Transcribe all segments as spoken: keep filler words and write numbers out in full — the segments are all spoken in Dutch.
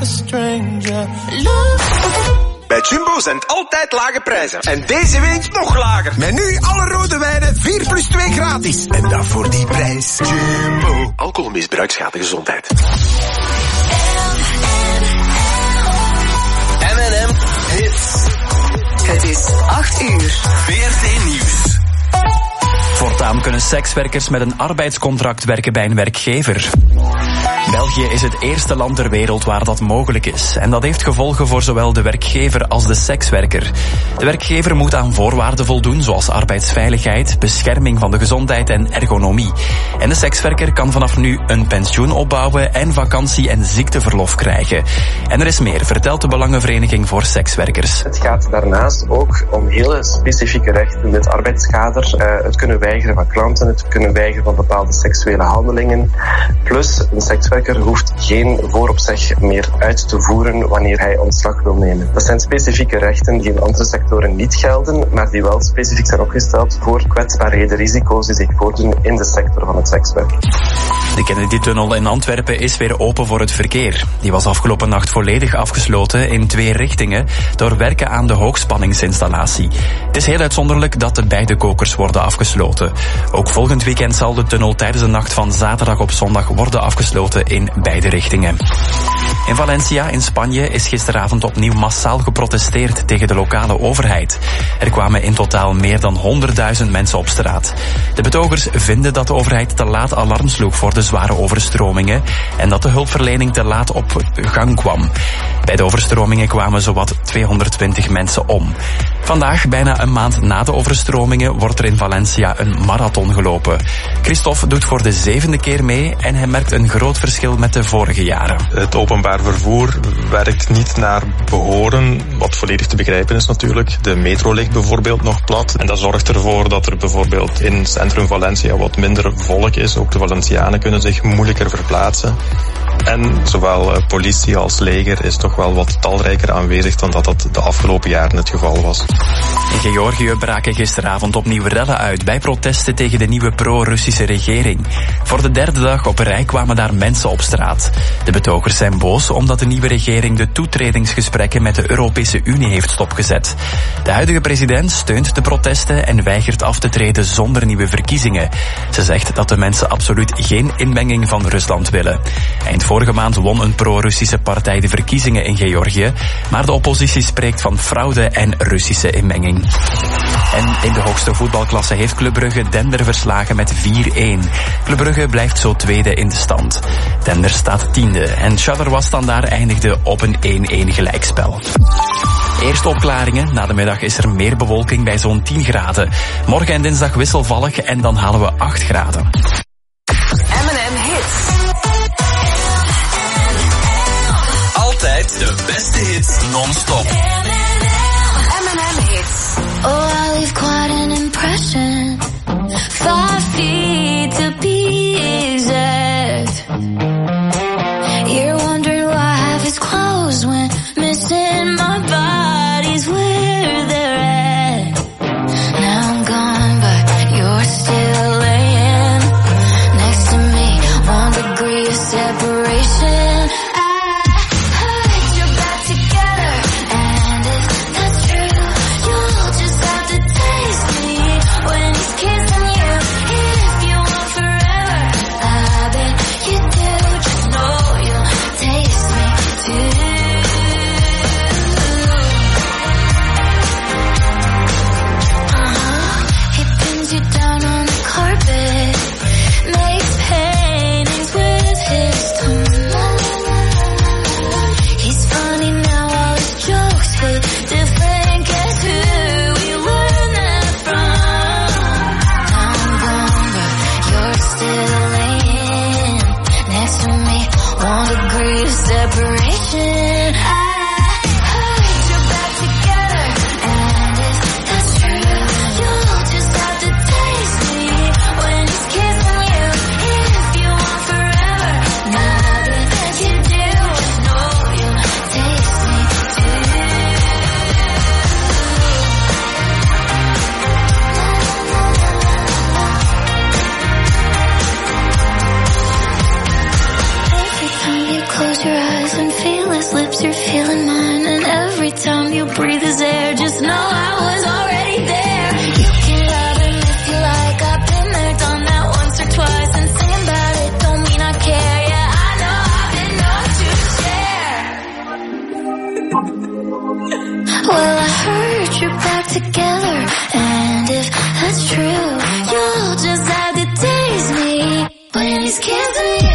like a stranger. Look. Bij Jumbo zijn het altijd lage prijzen. En deze week nog lager. Met nu alle rode wijnen vier plus twee gratis. En dat voor die prijs. Jumbo. Alcoholmisbruik schaadt de gezondheid. M en M Hits. Het is acht uur. V R T Nieuws. Voortaan kunnen sekswerkers met een arbeidscontract werken bij een werkgever. België is het eerste land ter wereld waar dat mogelijk is. En dat heeft gevolgen voor zowel de werkgever als de sekswerker. De werkgever moet aan voorwaarden voldoen, zoals arbeidsveiligheid, bescherming van de gezondheid en ergonomie. En de sekswerker kan vanaf nu een pensioen opbouwen en vakantie- en ziekteverlof krijgen. En er is meer, vertelt de Belangenvereniging voor Sekswerkers. Het gaat daarnaast ook om hele specifieke rechten in het arbeidskader. Uh, het kunnen weigeren van klanten, het kunnen weigeren van bepaalde seksuele handelingen. Plus, een sekswerker hoeft geen vooropzeg meer uit te voeren wanneer hij ontslag wil nemen. Dat zijn specifieke rechten die in andere sectoren niet gelden, maar die wel specifiek zijn opgesteld voor kwetsbaarheden, risico's die zich voordoen in de sector van het sekswerk. De Kennedy-tunnel in Antwerpen is weer open voor het verkeer. Die was afgelopen nacht volledig afgesloten in twee richtingen door werken aan de hoogspanningsinstallatie. Het is heel uitzonderlijk dat de beide kokers worden afgesloten. Ook volgend weekend zal de tunnel tijdens de nacht van zaterdag op zondag worden afgesloten in beide richtingen. In Valencia in Spanje is gisteravond opnieuw massaal geprotesteerd tegen de lokale overheid. Er kwamen in totaal meer dan honderdduizend mensen op straat. De betogers vinden dat de overheid te laat alarm sloeg voor de zware overstromingen en dat de hulpverlening te laat op gang kwam. Bij de overstromingen kwamen zowat tweehonderdtwintig mensen om. Vandaag, bijna een maand na de overstromingen, wordt er in Valencia een marathon gelopen. Christophe doet voor de zevende keer mee en hij merkt een groot verschil met de vorige jaren. Het openbaar vervoer werkt niet naar behoren, wat volledig te begrijpen is natuurlijk. De metro ligt bijvoorbeeld nog plat en dat zorgt ervoor dat er bijvoorbeeld in centrum Valencia wat minder volk is. Ook de Valencianen kunnen zich moeilijker verplaatsen. En zowel politie als leger is toch wel wat talrijker aanwezig dan dat dat de afgelopen jaren het geval was. In Georgië braken gisteravond opnieuw rellen uit bij protesten tegen de nieuwe pro-Russische regering. Voor de derde dag op rij kwamen daar mensen op straat. De betogers zijn boos omdat de nieuwe regering de toetredingsgesprekken met de Europese Unie heeft stopgezet. De huidige president steunt de protesten en weigert af te treden zonder nieuwe verkiezingen. Ze zegt dat de mensen absoluut geen inmenging van Rusland willen. Eind vorige maand won een pro-Russische partij de verkiezingen in Georgië, maar de oppositie spreekt van fraude en Russische inmenging. En in de hoogste voetbalklasse heeft Club Brugge Dender verslagen met vier-een. Club Brugge blijft zo tweede in de stand. Dender staat tiende en Charleroi Standaard eindigde op een één-één gelijkspel. Eerste opklaringen. Na de middag is er meer bewolking bij zo'n tien graden. Morgen en dinsdag wisselvallig en dan halen we acht graden. M en M Hits. Altijd de beste hits non-stop. M en M Hits. Oh, I leave quite an impression. Five feet to be exact. You're wondering why half is closed when missing my body's where they're at. Now I'm gone, but you're still laying next to me. One degree of separation. Close your eyes and feel this those lips, you're feeling mine. And every time you breathe his air, just know I was already there. You can love him if you like, I've been there, done that once or twice. And singing about it don't mean I care. Yeah, I know I've been known to share. Well, I heard you're back together, and if that's true, you'll just have to taste me when he's kissing you.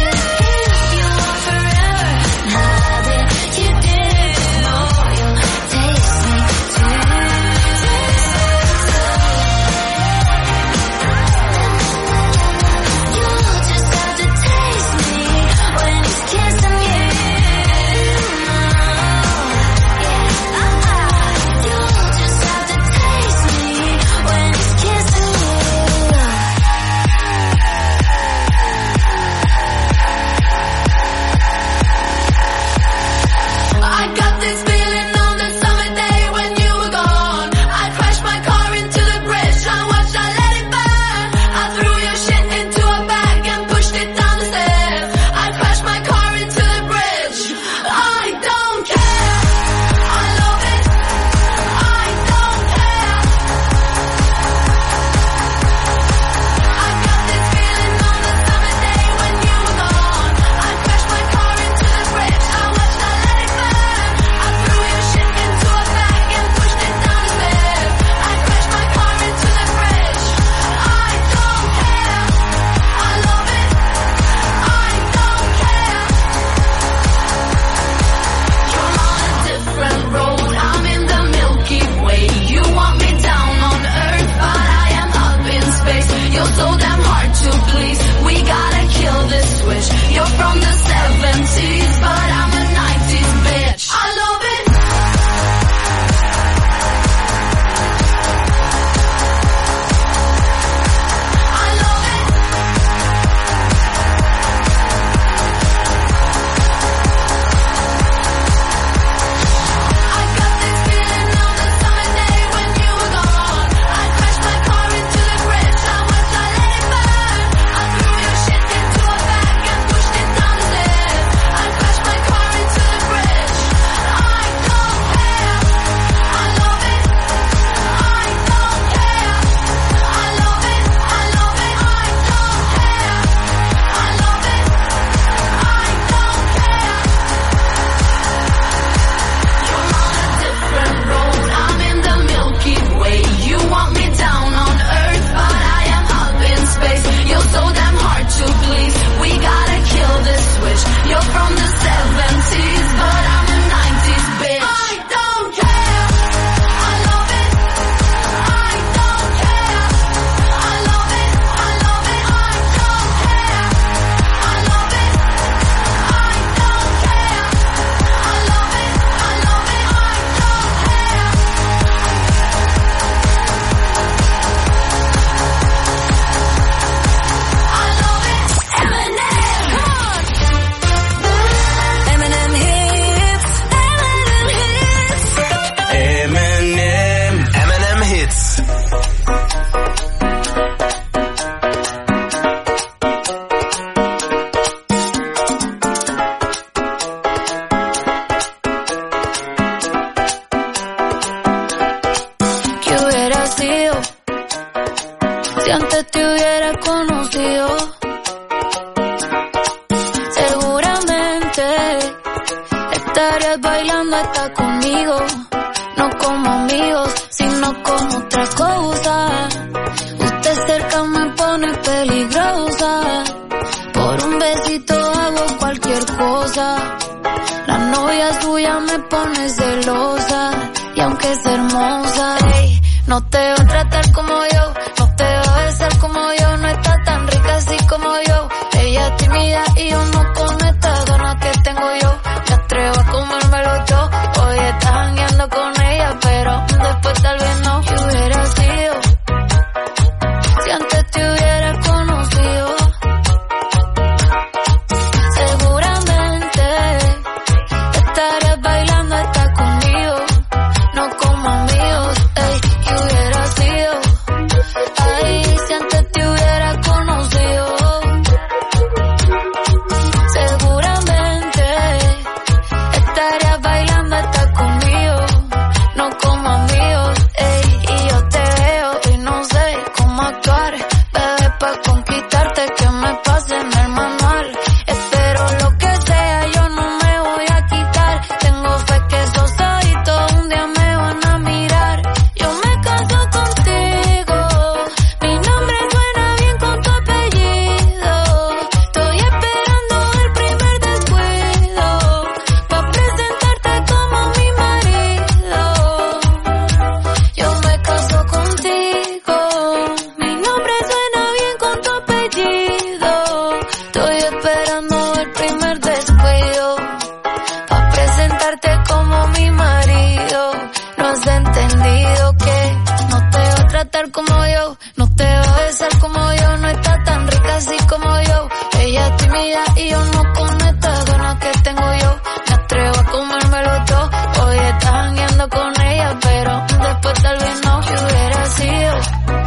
ella y yo no con esta gana que tengo yo. Me atrevo a comérmelo todo. Hoy estás jangueando con ella, pero después tal vez no. Si hubiera sido.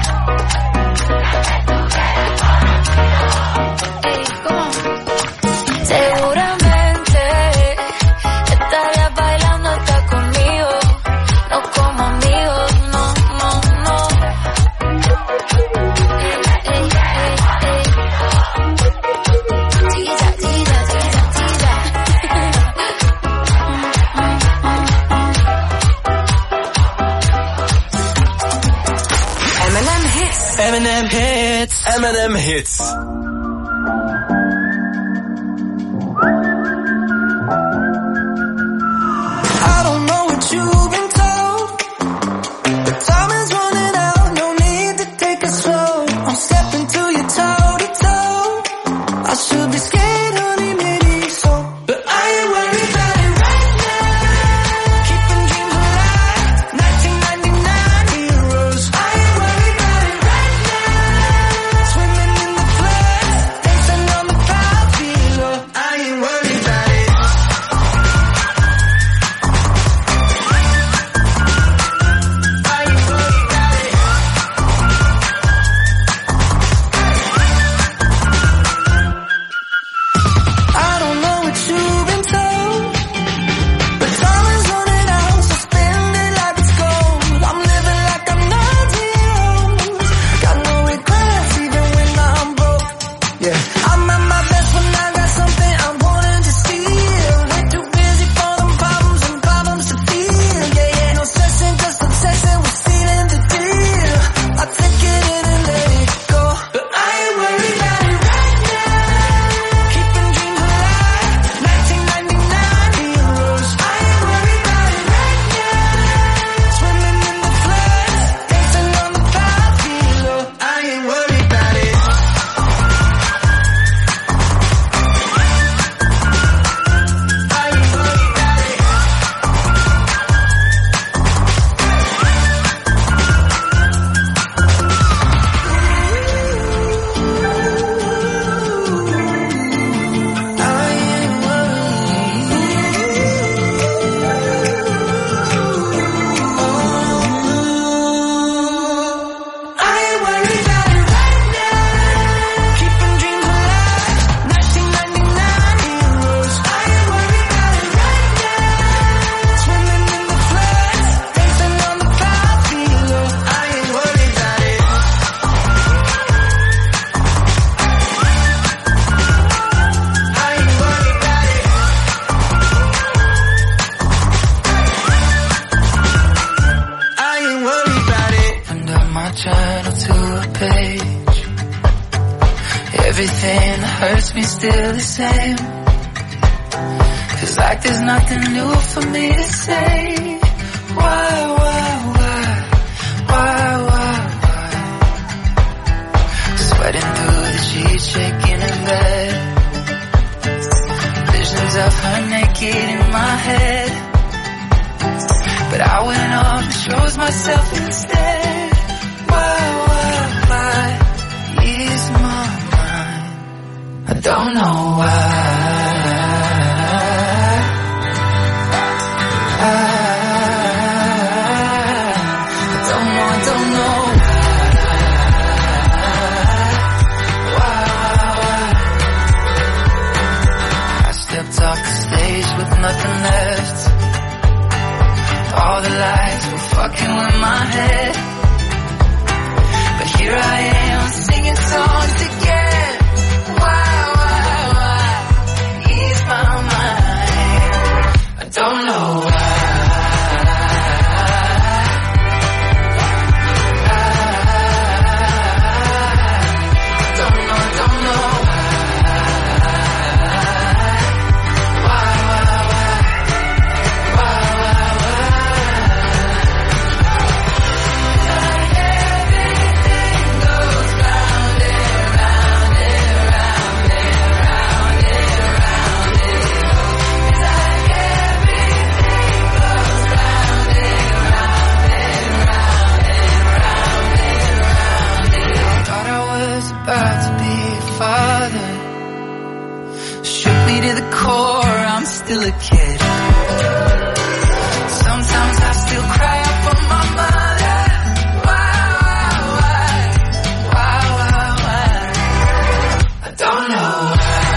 Ey, ¿cómo? Seguramente estarías bailando hasta conmigo. No como amigos, no, no, no. Ey, ey, ey, ey. Tira, tira, tira, tira. M and M Hits. M and M Hits. M and M Hits. I don't know what you've been told, but time is running out, no need to take it slow. I'm stepping to you toe to toe. I should be scared, honey, maybe so, but I ain't worried about it right now. Keeping dreams alive, nineteen ninety-nine heroes. I ain't worried about it right now. Swimming in the flood, dancing on the cloud below. I ain't worried about it. I don't know what you've been told, but time is running out, so spend it like it's gold. I'm living like I'm nineteen. Got no regrets even when I'm broke. Yeah, I'm at my best when I got something I wanted to steal. Way too busy for them problems and problems to feel. Yeah, yeah, no stressing, just obsessing with stealing the deal. I take it in and let it go, but I ain't worried about it right now. Keeping dreams alive, nineteen ninety-nine heroes. I ain't worried about it right now. Swimming in the flood, dancing on the cloud below. I ain't worried about it. I ain't worried about it. I ain't I ain't worried about it right now. Keeping dreams alive, nineteen ninety-nine heroes. I ain't worried about it right now. Swimming in the flood, dancing on the cloud below. I ain't worried about it. I ain't worried about it. I ain't worried about it. Under my journal to a page, everything that hurts me still the same. Feels like there's nothing new for me to say. Why, why, why, why, why, why? Sweating through the sheets, shaking in bed. Visions of her naked in my head, but I went off and chose myself instead. Why, why, why ease my mind? I don't know why. I, I don't know, I don't know why, why, why. I stepped off the stage with nothing left. All the lights were fucking with my head, but here I am singing songs again. Why, why, why ease my mind? I don't know why. I don't know, I don't know why, why, why, why, why, why. still a kid. Sometimes I still cry out for my mother. Why, why, why, why, why? I don't know.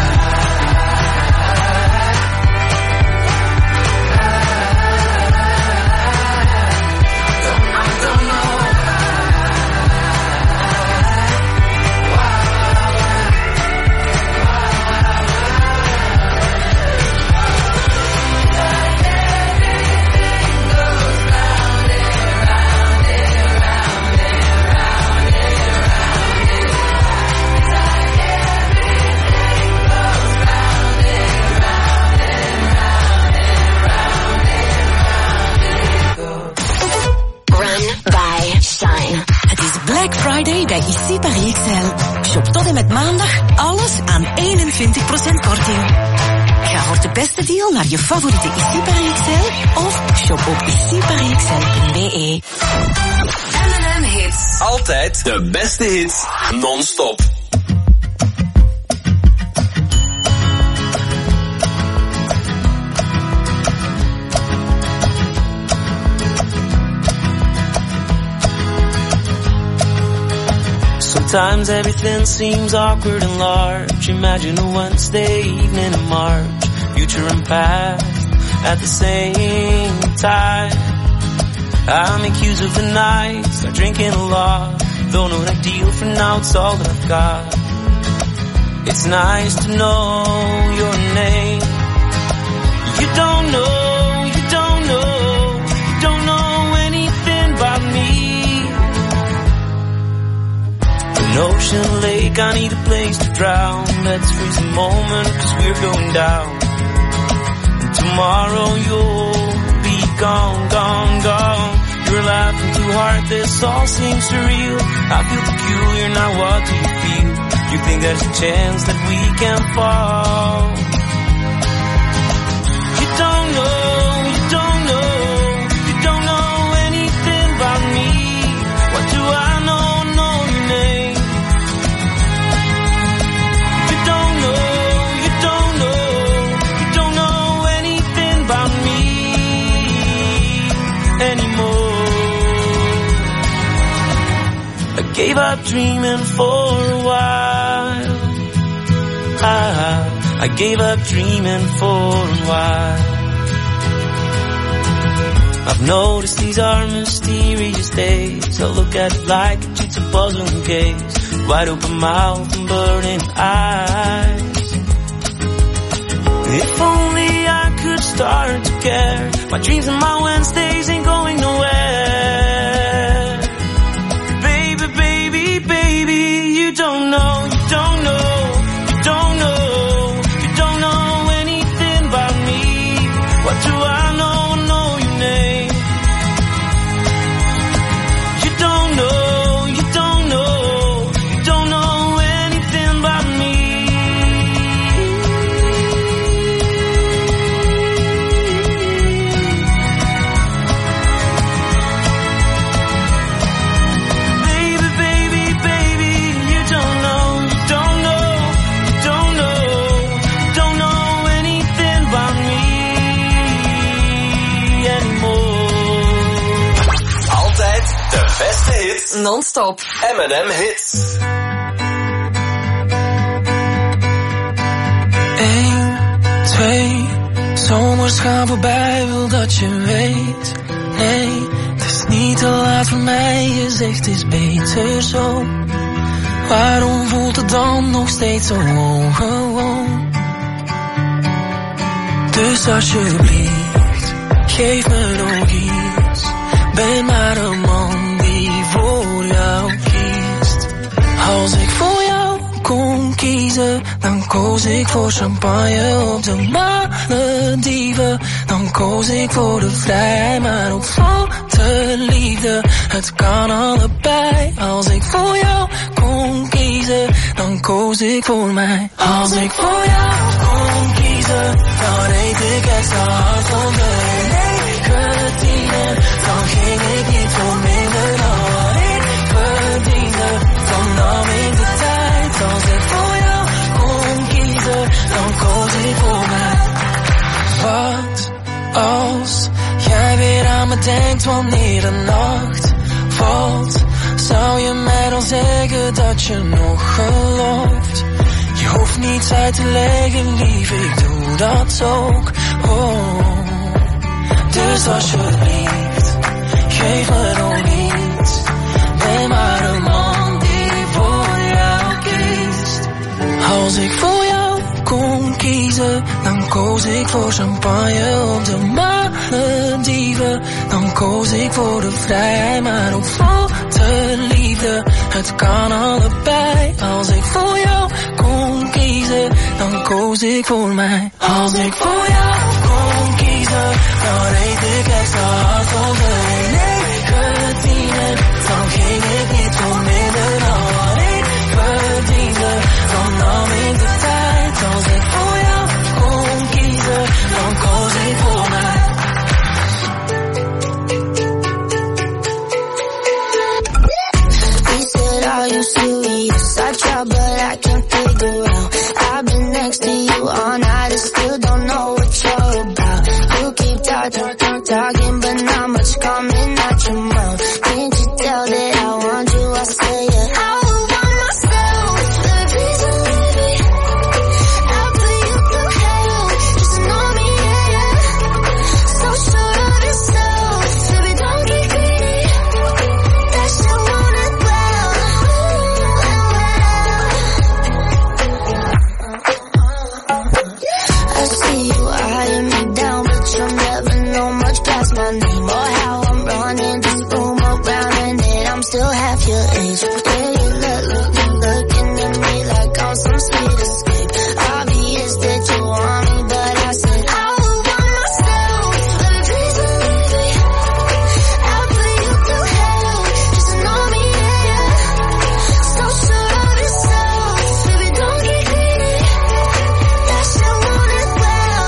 Black Friday bij I C Paris X L. Shop tot en met maandag alles aan eenentwintig procent korting. Ga voor de beste deal naar je favoriete I C Paris X L of shop op i c paris x l punt b e. M en M Hits. Altijd de beste hits, non-stop. Sometimes everything seems awkward and large. Imagine a Wednesday evening in March. Future and past at the same time. I make use of the night, start drinking a lot. Though not ideal for now, it's all that I've got. It's nice to know your name. You don't know, you don't know, you don't know anything about me. An ocean lake, I need a place to drown. Let's freeze a moment, cause we're going down. And tomorrow you'll be gone, gone, gone. You're laughing too hard, this all seems surreal. I feel peculiar, now what do you feel? You think there's a chance that we can fall? You don't know, you don't know, you don't know anything about me. What do I know, know your name? You don't know, you don't know, you don't know anything about me anymore. I gave up dreaming for a while. I, I gave up dreaming for a while. I've noticed these are mysterious days. I look at it like it's a puzzling case. Wide open mouth and burning eyes. If only I could start to care. My dreams and my Wednesdays ain't going nowhere. Baby, baby, baby, you don't know, you don't know, you don't know, you don't know anything about me. What do I know, know your name? You don't know, you don't know, you don't know anything about me. Baby, baby, baby, you don't know, you don't know, you don't know, you don't know anything about me anymore. Altijd de beste hits, Non-stop. M en M Hits. Eén, twee, zomers gaan voorbij, wil dat je weet. Nee, het is niet te laat voor mij, je zegt het is beter zo. Waarom voelt het dan nog steeds zo ongewoon? Dus alsjeblieft, geef me nog iets. Ben maar een man die voor jou kiest. Als ik voor jou kon kiezen, dan koos ik voor champagne op de Malediven. Dan koos ik voor de vrijheid, maar ook voor de liefde. Het kan allebei. Als ik voor jou kon kiezen, dan koos ik voor mij. Als ik voor jou kon kiezen, dan deed ik extra hard zonder nicotine. Dan ging ik niet voor minder dan wat ik verdiende. Dan nam ik de tijd. Als ik voor jou kon kiezen, dan koos ik voor mij. Wat als jij weer aan me denkt wanneer de nacht valt? Zou je mij dan zeggen dat je nog gelooft? Je hoeft niets uit te leggen, lief, ik doe dat ook. Oh, dus alsjeblieft, geef me nog niets. Ben maar een man die voor jou kiest. Als ik voor jou kon kiezen, dan koos ik voor champagne op de Malediven. Dan koos ik voor de vrijheid, maar ook voor de liefde. Het kan allebei. Als ik voor jou kon kiezen, dan koos ik voor mij. Als ik voor jou kon kiezen, dan reed ik extra hard voor de negentienen. Dan ging ik niet voor minder dan wat ik verdiende. Dan nam ik de tijd. Als ik voor jou kon kiezen, dan koos ik voor mij. He said, are you serious? I try but I can't figure out. I've been next to you all night and still don't know what you're about. You keep talking, talking, talking, but not much coming out your mouth. Can't you tell that I want you? I say it. I would want myself. The reason, baby, I'll put you through hell. Just know me, yeah, yeah. So sure of yourself, baby, don't get greedy. That you want it well, I see you eyeing me down, but you'll never know much past my name or how I'm running this room around, and then I'm still half your age. Yeah, you look, look, you looking at me like I'm some sweet escape. Obvious that you want me, but I said I would want myself. The reason, baby, I'll put you through hell. Just know me, yeah, yeah. So sure of yourself, baby, don't get greedy. That you want it well.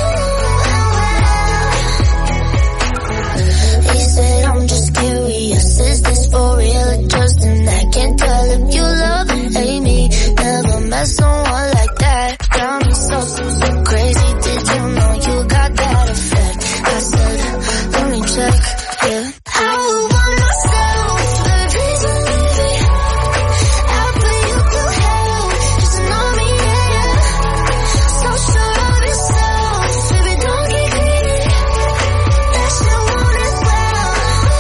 He said, I'm just curious, is this for real or just an act? Can't tell if you love and hate me. Never met someone like that. Got me so, so, so crazy. Did you know you got that effect? I said, let me check, yeah. I would want myself. The reason, baby, I'll put you through hell. Just know me, yeah, yeah. So sure of yourself, baby, don't get greedy. That you want it well.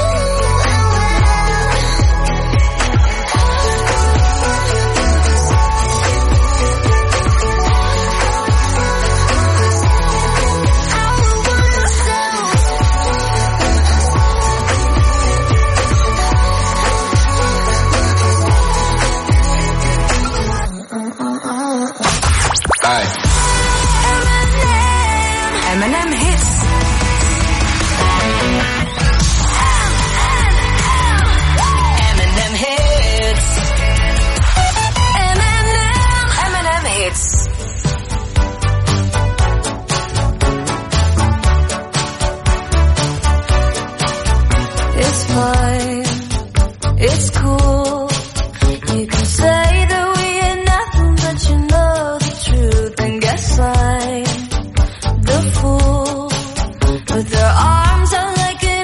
M and M Hits. M and M Hits. M and M. M and M Hits. It's fine, it's cool. You can say that we ain't nothing, but you know the truth. And guess I'm the fool with her arms out like an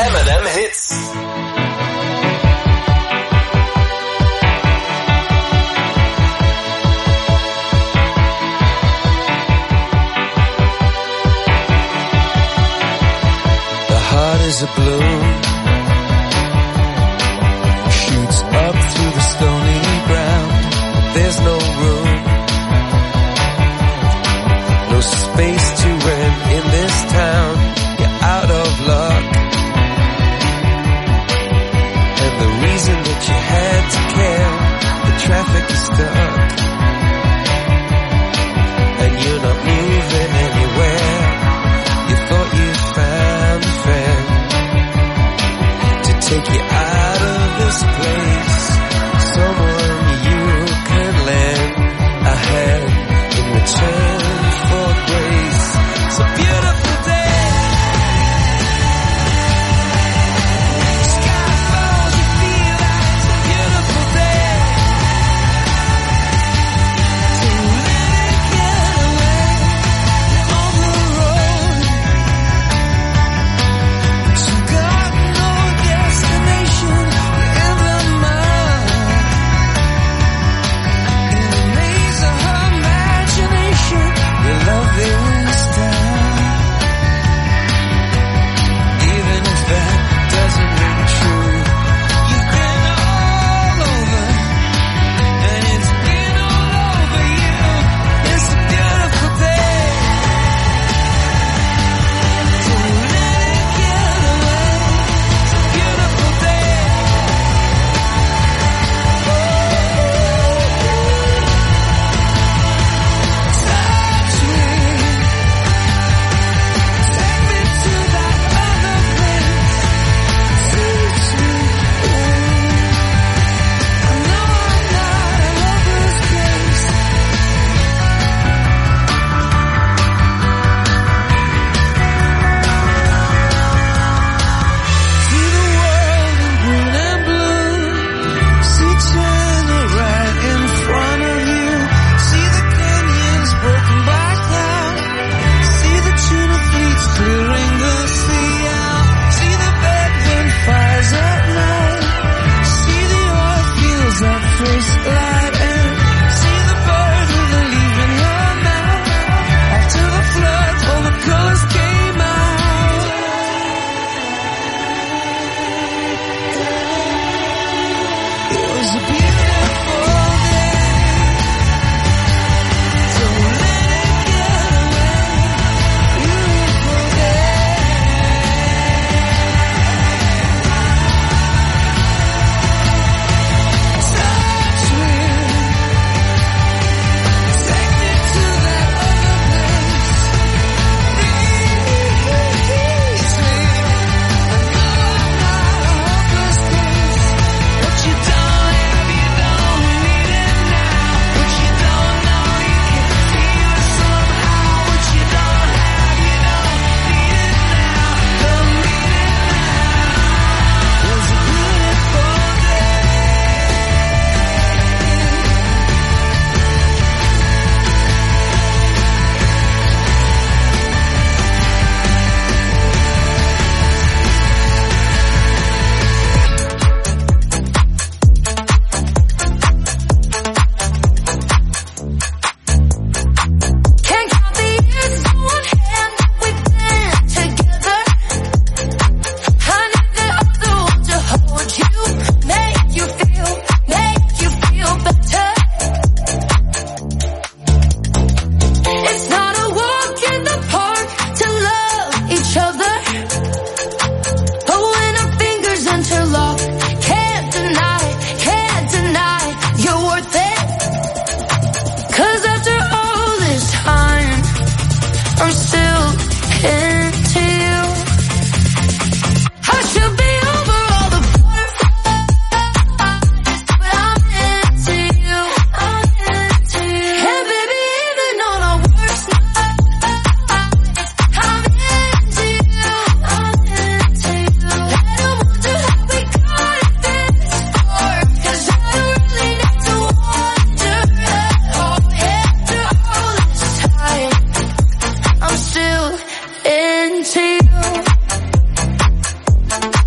M and M Hits. The heart is a balloon, shoots up through the stony ground. There's no room, no space to rent in this town. You're out of luck, and the reason that you had to care, the traffic is stuck, and you're not moving anywhere. You thought you found a friend to take you out of this place, someone you can lend a hand in return for grace. It's a beautiful day. Sky falls, you feel like it's a beautiful day. So let it get away on the road. So got no destination in the mind. In the maze of her imagination, your love is down. Even if that doesn't ring true, you've been all over, and it's been all over you. It's a beautiful day. So let it get away. It's a beautiful day. Touch me, take me to that other place. Teach me. I know I'm not a lover's case. See the world in green and blue. See China right in front of you. See the canyons broken by cloud. See the tuna fleets clearing the sea out. See the bedroom fires at night. See the oil fields at first light. And see the bird with a leaf in her mouth. After the flood, all the colors came out. It was a beautiful day. So let it get away. Beautiful day. Touch me. Take me to that other place. Please me. I know I'm not a hopeless case. What you don't have, you don't need it now. What you don't know, you can feel it somehow. What you don't have, you don't need it now. Don't need it now. It was a beautiful day. Can't count the years on one hand we've been together. I need the other one to hold you, make you feel, make you feel better. It's not a walk in the park to love each other, but when our fingers interlock, can't deny, can't deny you're worth it. 'Cause after all this time, I'm still into you. I should be over all the butterflies, but I'm into you. I'm into you. And baby, even on our worst nights, I'm into you. I'm into you. Let 'em wonder how we got this far, 'cause I don't really need to wonder at all. After all this time, I'm still into you.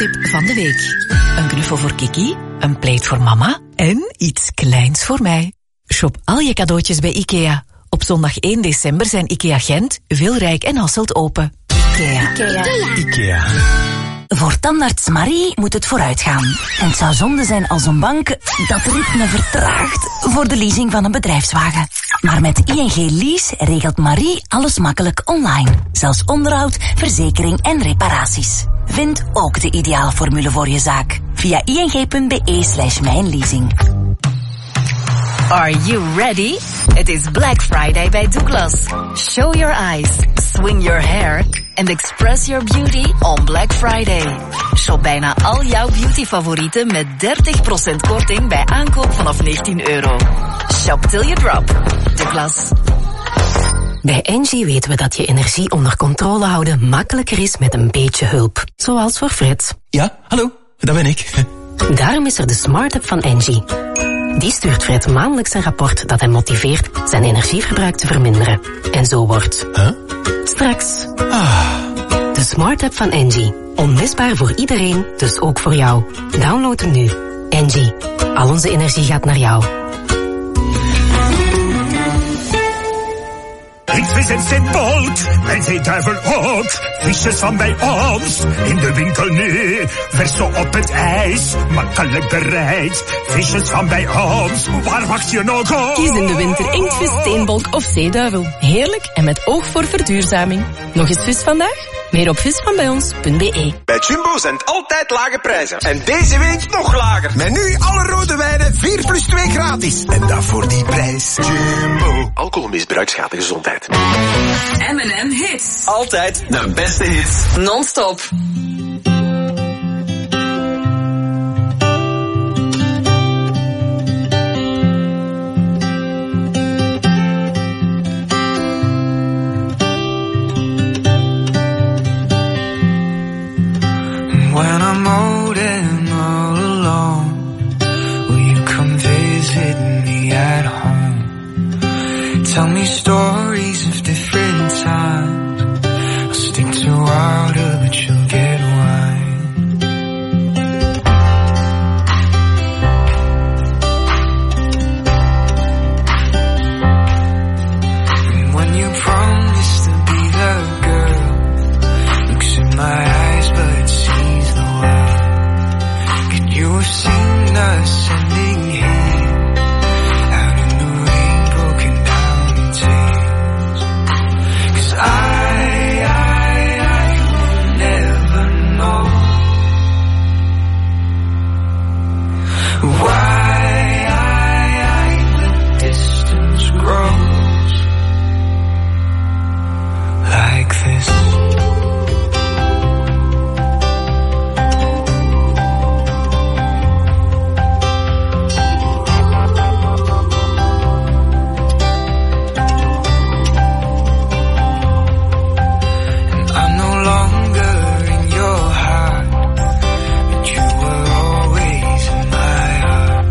Ikea-tip van de week. Een knuffel voor Kiki, een plate voor mama en iets kleins voor mij. Shop al je cadeautjes bij Ikea. Op zondag één december zijn Ikea Gent, Wilrijk en Hasselt open. Ikea. Ikea. Ikea. Voor tandarts Marie moet het vooruitgaan. En het zou zonde zijn als een bank dat ritme vertraagt voor de leasing van een bedrijfswagen. Maar met I N G Lease regelt Marie alles makkelijk online. Zelfs onderhoud, verzekering en reparaties. Vind ook de ideale formule voor je zaak. Via ing.be slash mijnleasing. Are you ready? Het is Black Friday bij Douglas. Show your eyes, swing your hair and express your beauty on Black Friday. Shop bijna al jouw beauty-favorieten met dertig procent korting bij aankoop vanaf negentien euro. Shop till you drop. Douglas. Bij Engie weten we dat je energie onder controle houden makkelijker is met een beetje hulp. Zoals voor Fred. Ja, hallo, dat ben ik. Daarom is er de Smart App van Engie. Die stuurt Fred maandelijks een rapport dat hem motiveert zijn energieverbruik te verminderen. En zo wordt... Huh? Straks. Ah. De Smart App van Engie. Onmisbaar voor iedereen, dus ook voor jou. Download hem nu. Engie. Al onze energie gaat naar jou. Vis en zijn boot, en zeeduivel ook. Visjes van bij ons, in de winkel nu. Vers zo op het ijs, makkelijk bereid. Visjes van bij ons, waar wacht je nog op? Kies in de winter inktvis, steenbolk of zeeduivel. Heerlijk en met oog voor verduurzaming. Nog eens vis vandaag? Meer op visvanbijons punt b e. Bij Jumbo zijn het altijd lage prijzen. En deze week nog lager. Met nu alle rode wijnen vier plus twee gratis. En dat voor die prijs. Jumbo. Alcoholmisbruik schaadt de gezondheid. M en M Hits. Altijd de beste hits. Non-stop. When I'm old and all alone, will you come visit me at home? Tell me stories of different times. I'll stick to water, but you'll get wine. And when you promise to be the girl, looks in my eyes, but sees the world. Could you have seen us ending here, out in the rain, broken down in tears? 'Cause I, I, I will never know why I, I, the distance grows like this. Longer in your heart, but you were always in my heart.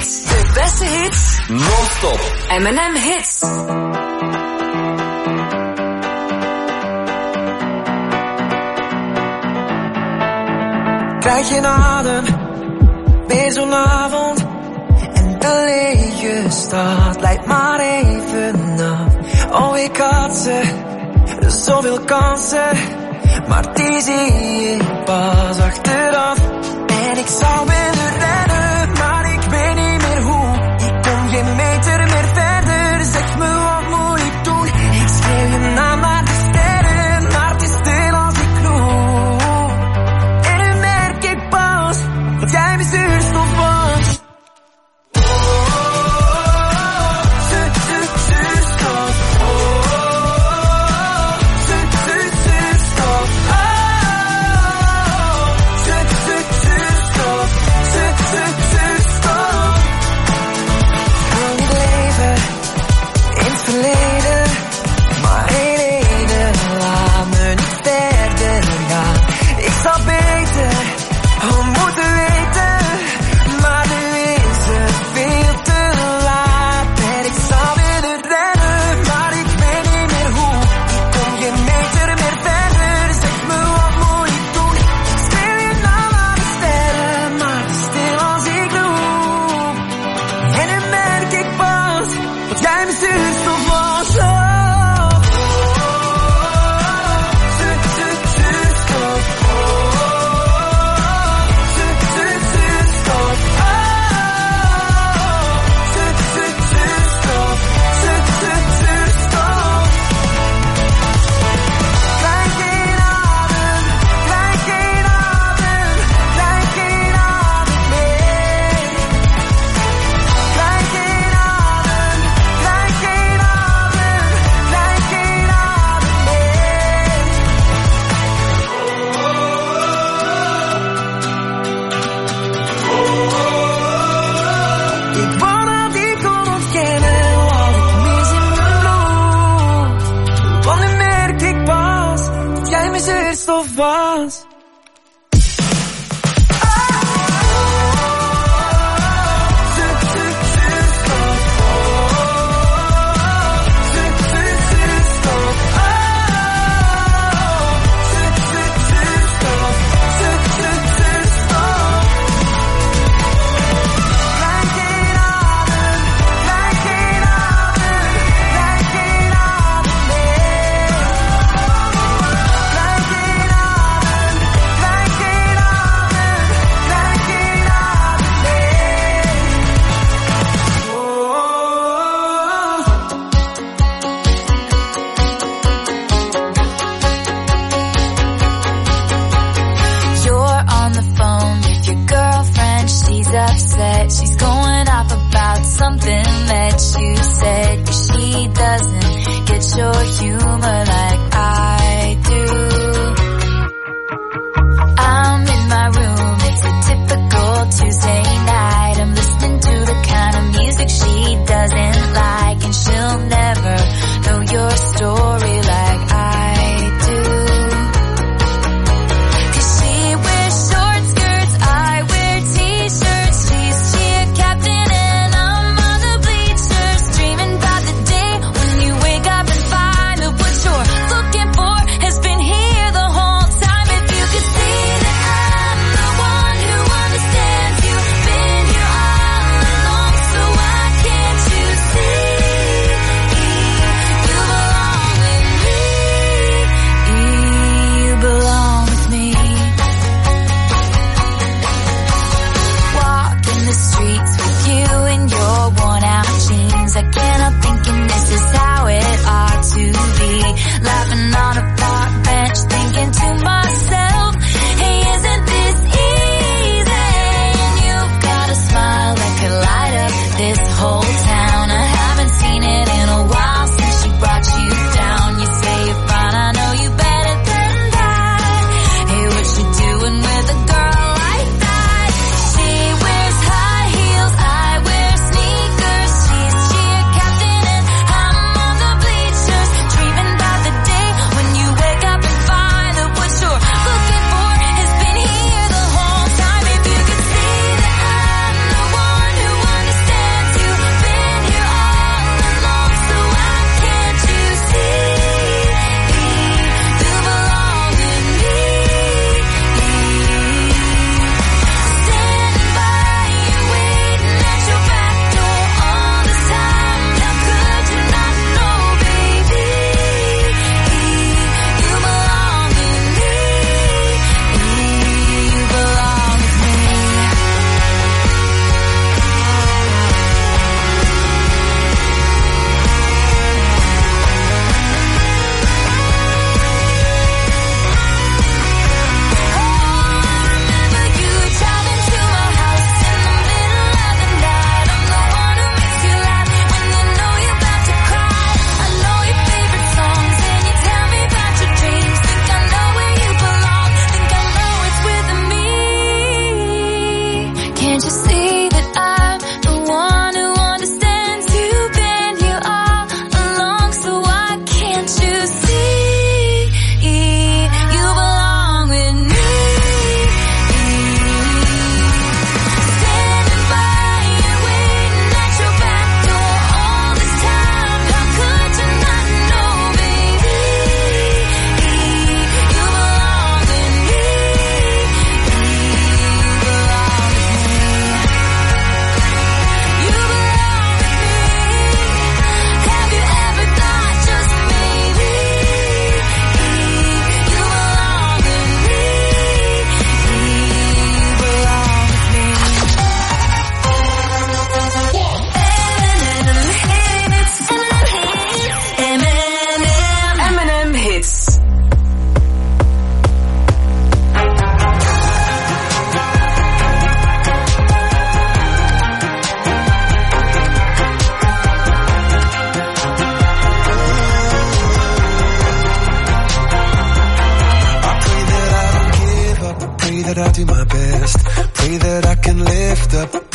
hits. De beste hits. Non-stop. M en M Hits. Krijg geen adem, weer zo'n avond. En de lege stad leidt maar even af. Oh, ik had ze, zoveel kansen. Maar die zie ik pas achteraf. En ik zou willen rennen, maar ik weet niet meer hoe. Ik kom geen meter meer verder, zeg me wat moet ik doen. Ik schreeuw je naam naar de sterren, maar het is stil als ik roep. En nu merk ik pas, dat jij mijn zuurstof was. Looking for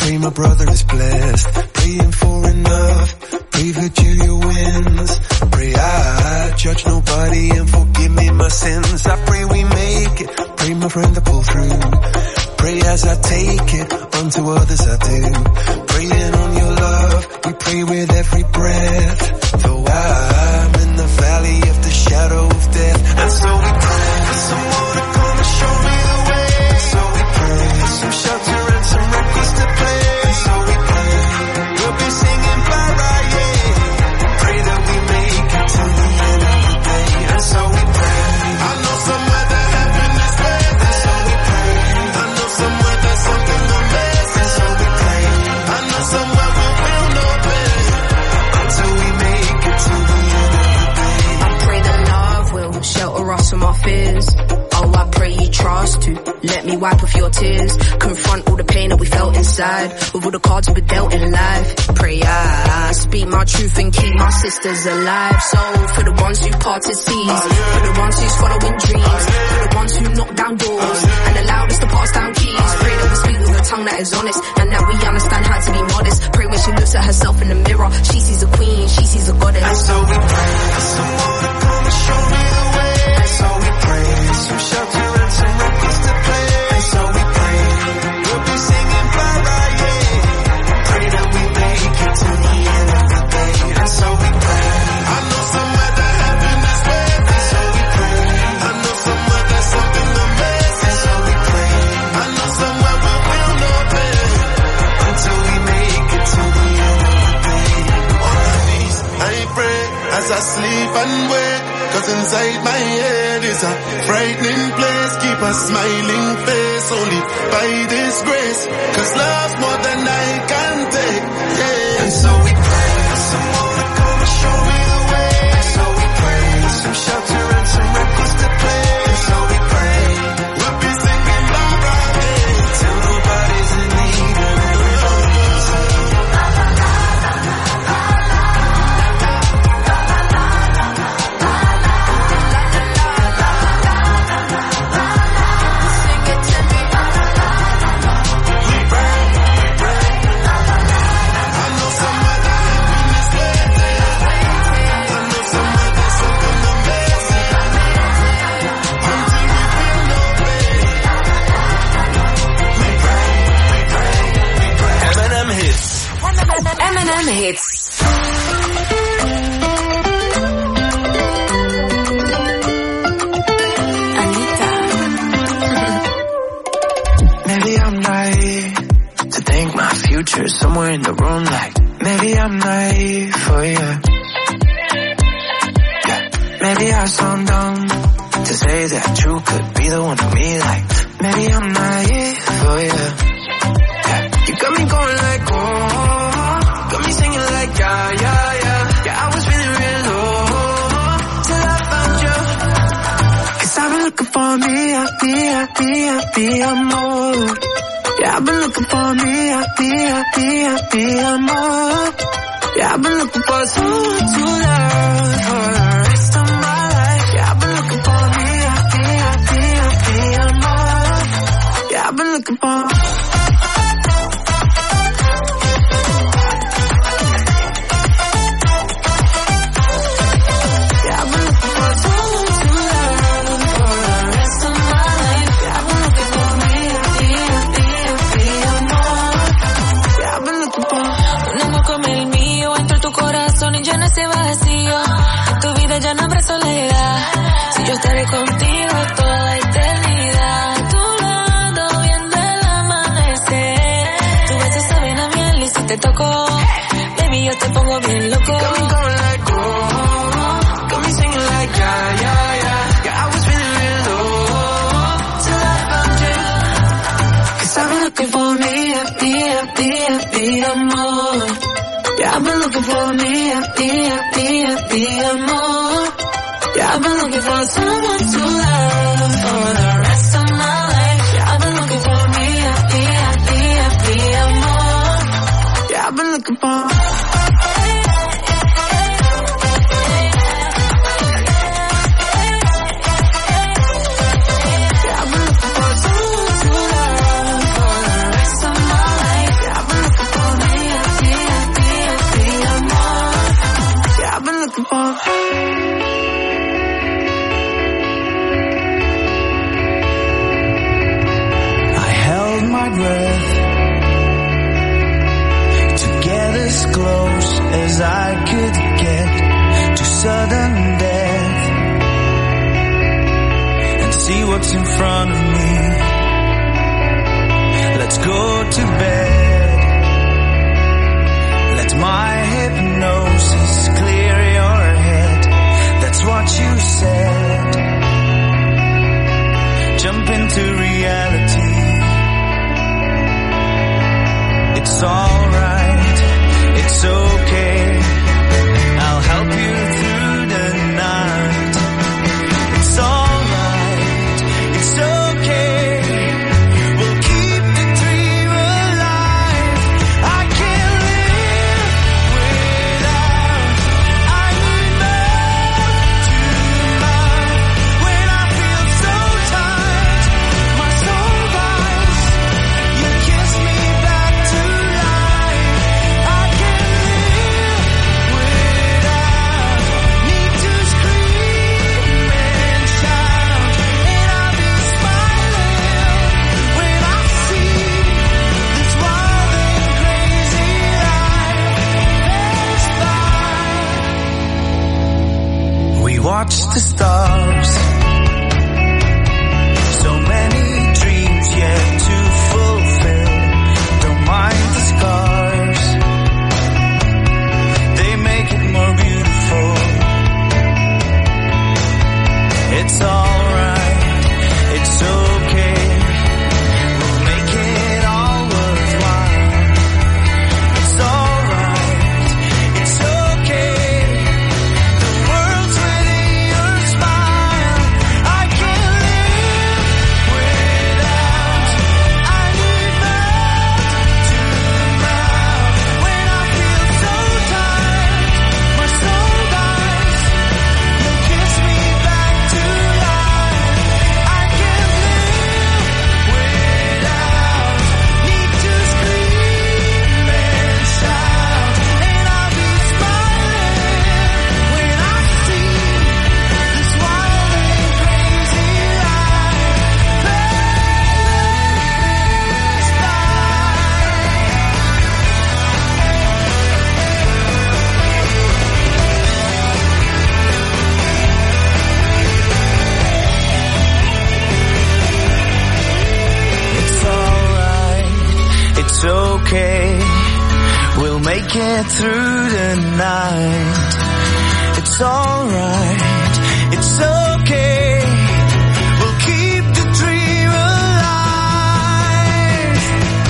Pray my brother is blessed. Praying for enough. Pray for Julia wins. Pray I judge nobody and forgive me my sins. I pray we make it. Pray my friend to pull through. Pray as I take it, unto others I do. Praying on your love, we pray with every breath. Though I'm in the valley of the shadow of death, and so we pray for someone to come and show me the way. So we pray for some shelter and some records to play. So we pray we'll be singing bye bye, yeah. Pray that we make it to the end of the day, and so we pray. I know somewhere that heaven is waiting, and so we pray. I know somewhere there's something amazing, so we pray. I know somewhere we will know better until we make it to the end of the day. I pray that love will shelter us from our fears. Oh, I pray you trust to let me wipe off your tears. Confront all the pain that we felt inside with all the cards we were dealt in life. Pray I speak my truth and keep my sisters alive. So for the ones who parted seas, for the ones who's following dreams, for the ones who knock down doors and allowed us to pass down keys. Pray that we speak with a tongue that is honest and that we understand how to be modest. Pray when she looks at herself in the mirror, she sees a queen, she sees a goddess. And so we pray for someone to come and show me the way. And so we pray for some shelter and some records to play. And so we pray we'll be singing bye bye, yeah. Pray that we make it to the end of the day. And so we pray. I know somewhere that heaven is waiting. And so we pray. I know somewhere there's something amazing. And so we pray. I know somewhere we will know better until we make it to the end of the day. On my knees, I pray as I sleep and wake. Cause inside my head is a frightening place. Keep a smiling face only by this grace. Cause love's more than I can take, yeah. And so we pray for someone to come and show me the way. And so we pray for some shelter and some records to play. And so we pray we'll be singing bye bye, yeah, till nobody's in need and everybody's in. M and M Hits. Anita. Maybe I'm naive to think my future's somewhere in the room. Like maybe I'm naive for you. Yeah. Maybe I sound dumb to say that you could be the one for me. Like maybe I'm naive for you. Yeah. You got me going like oh. Got me singing like yeah, yeah, yeah. Yeah, I was feeling real low till I found you. Cause I've been looking for me, I be, I be, I be, I'm more. Yeah, I've been looking for me, I be, I be, I be, I'm more. Yeah, I've been looking for someone to love for the rest of my life. Yeah, I've been looking for me, I be, I be, I be, I'm more. Yeah, I've been looking for ese vacío, en tu vida ya no habrá soledad, si yo estaré contigo toda eternidad, a tu lado viendo el amanecer, tu beso sabe a miel y si te toco, baby yo te pongo bien loco. Got me going like oh, got me singing like yeah, yeah, yeah, yeah, I was feeling real low, till I found you, cause I've been looking for me, I be, I be, I be, amor. Yeah, I've been looking for me, I be, I be, I be, amor. Yeah, I've been looking for someone to love for the rest of my life. Yeah, I've been looking for me, I be, I be, I be, amor. Yeah, I've been looking for Yeah, I've been looking for someone to love for the rest of my life. Yeah, I've been close as I could get to sudden death and see what's in front of me. Let's go to bed. Let my hypnosis clear your head. That's what you said. Jump into reality. It's alright, it's okay. I'll help you through the night. It's alright, it's okay. We'll keep the dream alive. I can't live without. I need more tonight. When I feel so tight, my soul dies. You kiss me back to life. I can't live without. Need to scream and shout, and I'll be smiling when I see this wild and crazy life pass by. We watch the stars. So many dreams yet to fulfill. Don't mind the scars. They make it more beautiful. It's alright, it's okay. We'll make it all worthwhile. It's alright, it's okay. The world's within your smile. I can't live without. I need mouth to mouth. When I feel so tight, my soul dies. You kiss me back to life. I can't live without. Need to scream and shout, and I'll be smiling when I see this wild and crazy life pass by. It's alright, it's okay. We'll make it through the night. It's alright, it's okay. We'll keep the dream alive.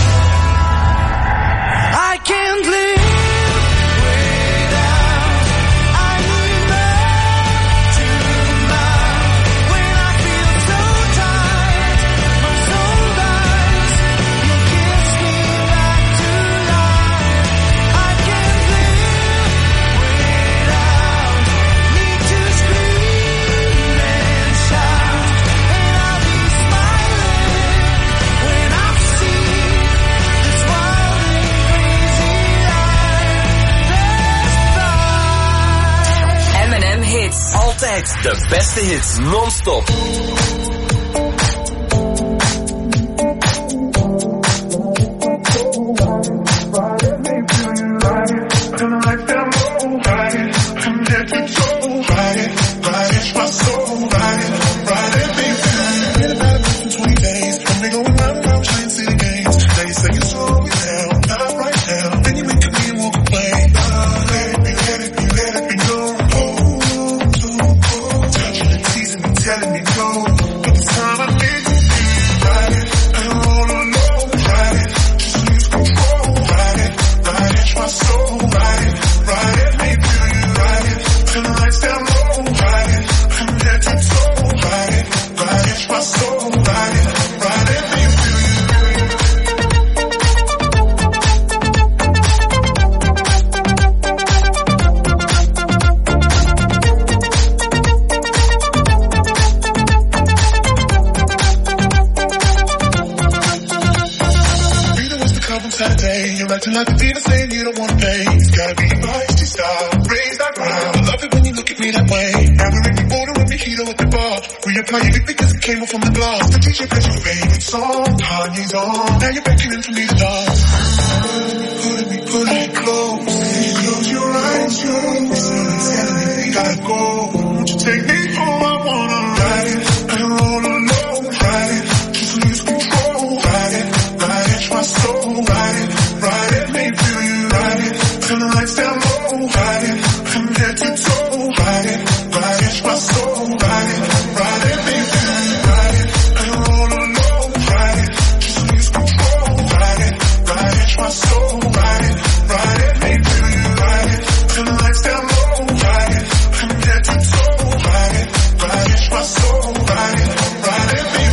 I can't live without. I need mouth to mouth. When I feel so tight, my soul dies. You kiss me back to life. I can't live without. Need to scream and shout, and I'll be smiling when I see this wild and crazy life pass by. M en M Hits. Altijd de beste hits, non-stop. Telling me no, but this time I need you. Ride it, and roll alone. Ride it, just lose control. Ride it, ride it, my soul. Ride it, ride it, let me feel you. Ride it, turn the lights down low. Ride it, from head to toe. Ride it, ride it, my soul. Ride it, ride it, let me feel you. Saturday, you're acting like a diva saying you don't wanna pay. It's gotta be your feisty style, raise that ground. I love it when you look at me that way. Now we're in the order with mojito at the bar. Reapply it because it came off from the glass. The teacher plays your favorite song, Kanye's on. Now you're beckoning for me to dance. Pulling me, pulling me close. lights down low, ride it from head to toe, ride it, ride it, my soul, ride it, ride it, baby, ride it, and roll alone, ride it, just lose control, ride it, ride it, my soul, ride it, ride it, baby, ride it, from lights down low, ride it from head to toe, ride it, ride it, my soul, ride it, ride it, baby.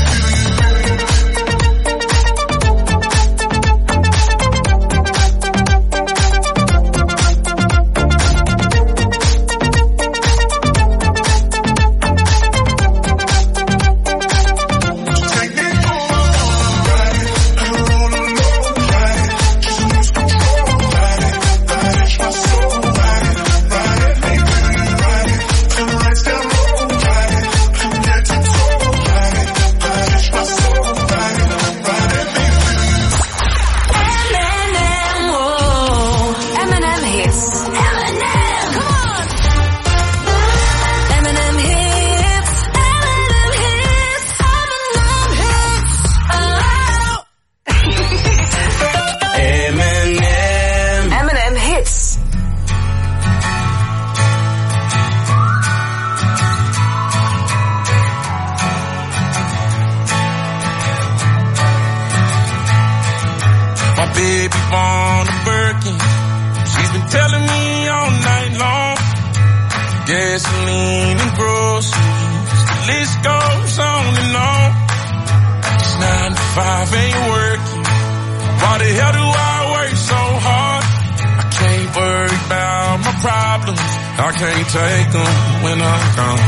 Take them when I'm gone.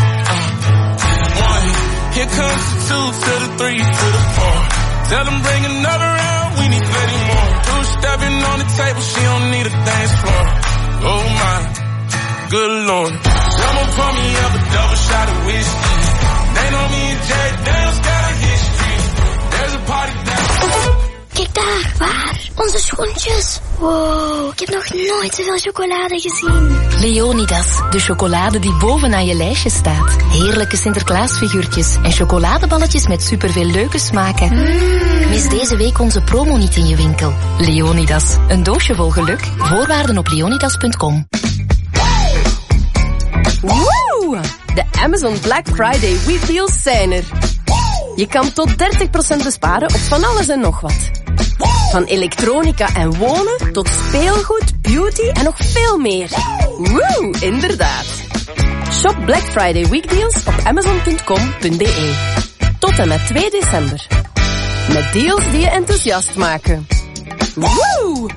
Uh, one, here comes the two to the three to the four. Tell them bring another round, we need plenty more. Two stepping on the table, she don't need a dance floor. Oh my, good lord. Someone pour me up a double shot of whiskey. They know me and Jay Daniels got a history. There's a party down. Kijk daar, waar? Onze schoentjes. Wow, ik heb nog nooit zoveel chocolade gezien. Leonidas, de chocolade die bovenaan je lijstje staat. Heerlijke Sinterklaasfiguurtjes en chocoladeballetjes met superveel leuke smaken. Mm. Mis deze week onze promo niet in je winkel. Leonidas, een doosje vol geluk. Voorwaarden op leonidas punt com. Woe! De Amazon Black Friday Week Deals zijn er. Je kan tot dertig procent besparen op van alles en nog wat. Van elektronica en wonen tot speelgoed, beauty en nog veel meer. Woe, inderdaad. Shop Black Friday Week Deals op amazon punt com punt b e. Tot en met twee december. Met deals die je enthousiast maken. Woe!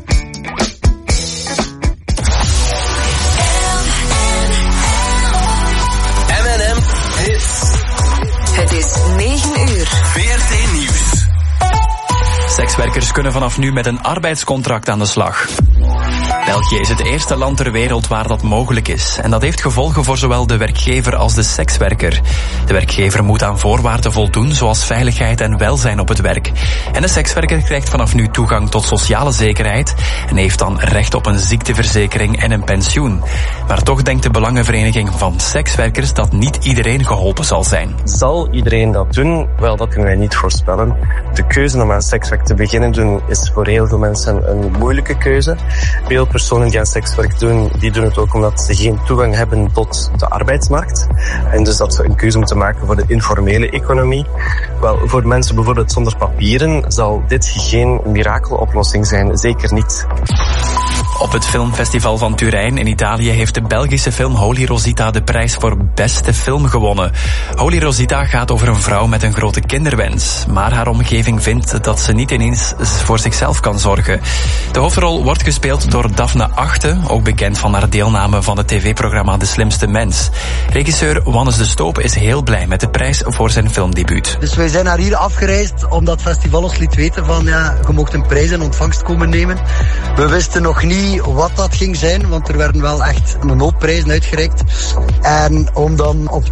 M en M Hits. Het is negen uur. V R T Nieuws. Sekswerkers kunnen vanaf nu met een arbeidscontract aan de slag. België is het eerste land ter wereld waar dat mogelijk is. En dat heeft gevolgen voor zowel de werkgever als de sekswerker. De werkgever moet aan voorwaarden voldoen, zoals veiligheid en welzijn op het werk. En de sekswerker krijgt vanaf nu toegang tot sociale zekerheid en heeft dan recht op een ziekteverzekering en een pensioen. Maar toch denkt de Belangenvereniging van Sekswerkers dat niet iedereen geholpen zal zijn. Zal iedereen dat doen? Wel, dat kunnen wij niet voorspellen. De keuze om aan sekswerk te beginnen doen is voor heel veel mensen een moeilijke keuze. Veel personen die aan sekswerk doen, die doen het ook omdat ze geen toegang hebben tot de arbeidsmarkt. En dus dat ze een keuze moeten maken voor de informele economie. Wel, voor mensen bijvoorbeeld zonder papieren zal dit geen mirakeloplossing zijn. Zeker niet. Op het filmfestival van Turijn in Italië heeft de Belgische film Holy Rosita de prijs voor beste film gewonnen. Holy Rosita gaat over een vrouw met een grote kinderwens, maar haar omgeving vindt dat ze niet ineens voor zichzelf kan zorgen. De hoofdrol wordt gespeeld door Daphne Achte, ook bekend van haar deelname van het tv-programma De Slimste Mens. Regisseur Wannes de Stoop is heel blij met de prijs voor zijn filmdebuut. Dus wij zijn naar hier afgereisd omdat het festival ons liet weten van ja, je mocht een prijs in ontvangst komen nemen. We wisten nog niet wat dat ging zijn, want er werden wel echt een hoop prijzen uitgereikt. En om dan op